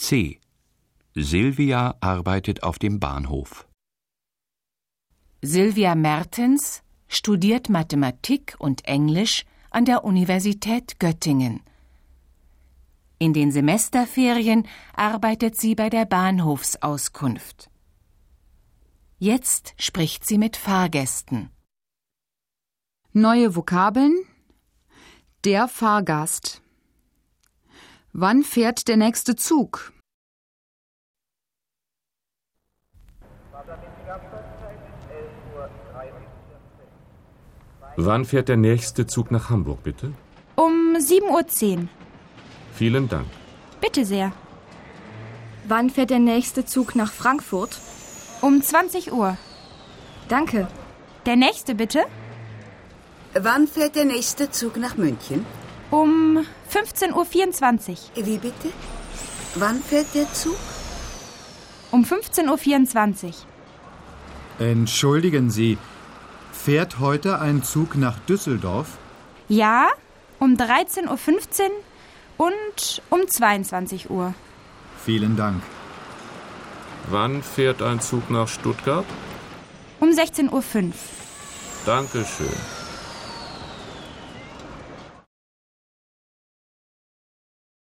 C. Silvia arbeitet auf dem Bahnhof. Silvia Mertens studiert Mathematik und Englisch an der Universität Göttingen. In den Semesterferien arbeitet sie bei der Bahnhofsauskunft. Jetzt spricht sie mit Fahrgästen. Neue Vokabeln. Der Fahrgast. Wann fährt der nächste Zug? Wann fährt der nächste Zug nach Hamburg, bitte? Um 7:10 Uhr. Vielen Dank. Bitte sehr. Wann fährt der nächste Zug nach Frankfurt? Um 20 Uhr. Danke. Der nächste bitte? Wann fährt der nächste Zug nach München? Um 15:24 Uhr. Wie bitte? Wann fährt der Zug? Um 15:24 Uhr. Entschuldigen Sie, fährt heute ein Zug nach Düsseldorf? Ja, um 13:15 Uhr und um 22 Uhr. Vielen Dank. Wann fährt ein Zug nach Stuttgart? Um 16:05 Uhr. Dankeschön.